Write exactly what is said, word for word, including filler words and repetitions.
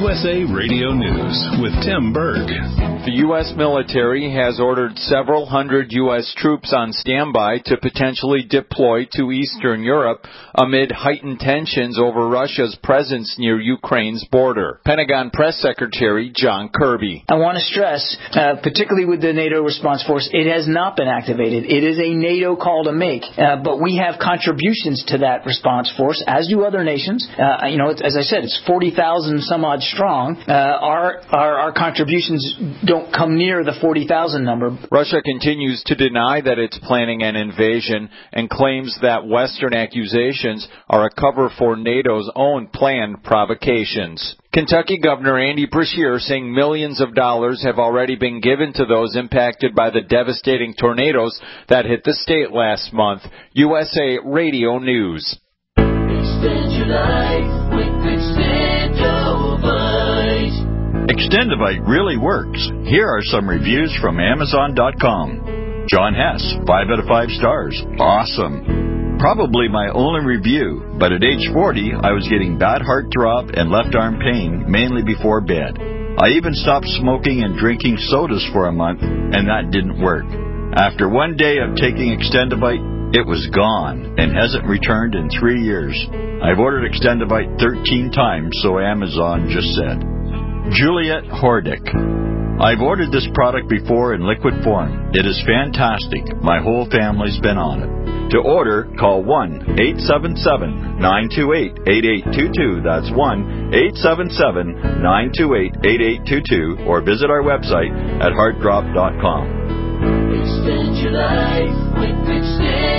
U S A Radio News with Tim Berg. The U S military has ordered several hundred U S troops on standby to potentially deploy to Eastern Europe amid heightened tensions over Russia's presence near Ukraine's border. Pentagon Press Secretary John Kirby. I want to stress, uh, particularly with the NATO response force, it has not been activated. It is a NATO call to make, uh, but we have contributions to that response force, as do other nations. Uh, you know, it's, as I said, it's forty thousand some odd strong. Uh, our, our our contributions don't come near the forty thousand number. Russia continues to deny that it's planning an invasion and claims that Western accusations are a cover for NATO's own planned provocations. Kentucky Governor Andy Beshear saying millions of dollars have already been given to those impacted by the devastating tornadoes that hit the state last month. U S A Radio News. Extend your life with Extendovite. Extendovite really works. Here are some reviews from Amazon dot com. John Hess, five out of five stars. Awesome. Probably my only review, but at age forty, I was getting bad heartthrob and left arm pain, mainly before bed. I even stopped smoking and drinking sodas for a month, and that didn't work. After one day of taking Extendovite, it was gone and hasn't returned in three years. I've ordered Extendovite thirteen times, so Amazon just said. Juliet Hordick. I've ordered this product before in liquid form. It is fantastic. My whole family's been on it. To order, call one eight seven seven, nine two eight, eight eight two two. That's one eight seven seven, nine two eight, eight eight two two, or visit our website at heartdrop dot com. Extend your life with Extend.